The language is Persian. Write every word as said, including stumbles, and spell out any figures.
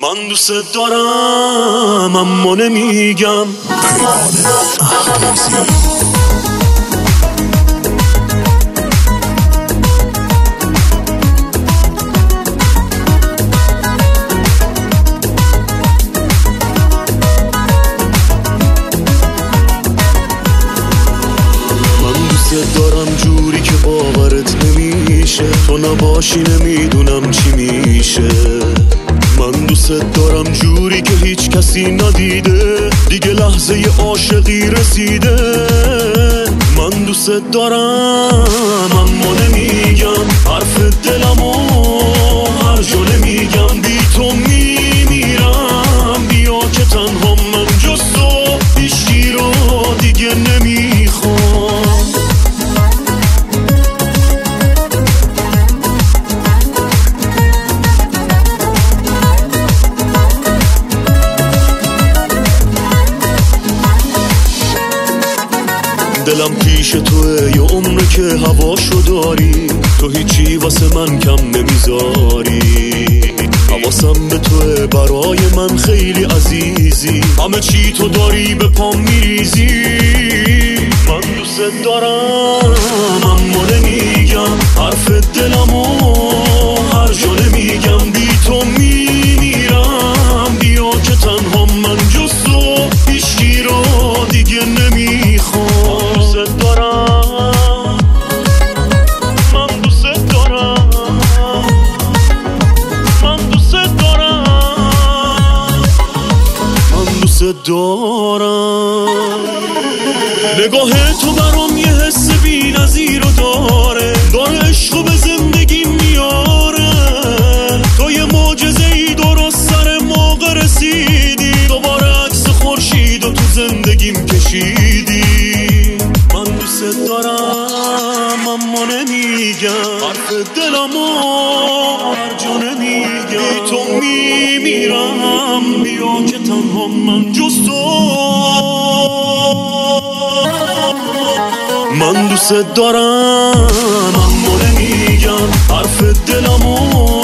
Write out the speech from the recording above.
من دوست دارم اما نمیگم. دارم جوری که باورت نمیشه، تو نباشی نمیدونم چی میشه. من دوست دارم جوری که هیچ کسی ندیده، دیگه لحظه عاشقی رسیده. من دوست دارم اما نمیگم، حرف دلمو هر جا نمیگم. بی تو میمیرم، بیا که تنها من جز تو هیچکی رو دیگه نمیخوام. دلم پیش توه، یه عمره که هواشو داری، تو هیچی واسه من کم نمیذاری. حواسم به توه، برای من خیلی عزیزی، همه چی تو داری به پام میریزی. من دوست دارم اما نمیگم، حرف دلمو هر جا نمیگم. بی تو میمیرم، بیا که تنها من جز تو هیچکی رو دیگه نمیخوام. دارم نگاه تو برام یه حس بی نظیر رو داره، داره عشقو به زندگی میاره. تو یه معجزه ای درست سر موقع رسیدی، دوباره عکس خورشید و تو زندگیم کشیدی. من دوست دارم اما نمیگم، حرف دلمو هر جا نمیگم. تو میمیرم، بیا که تنها من جز تو. من دوست دارم اما نمیگم، حرف دلمو